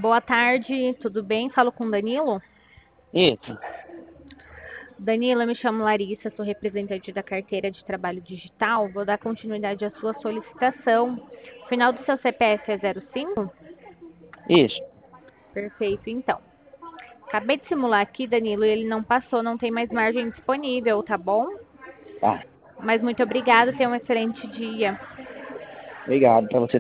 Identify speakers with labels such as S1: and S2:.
S1: Boa tarde, tudo bem? Falo com o Danilo.
S2: Isso,
S1: Danilo, eu me chamo Larissa, sou representante da carteira de trabalho digital. Vou dar continuidade à sua solicitação. O final do seu CPF é 05?
S2: isso.
S1: Perfeito, então. Acabei de simular aqui, Danilo, e ele não passou, não tem mais margem disponível, tá bom?
S2: Tá.
S1: Mas muito obrigada, tenha um excelente dia.
S2: Obrigado pra você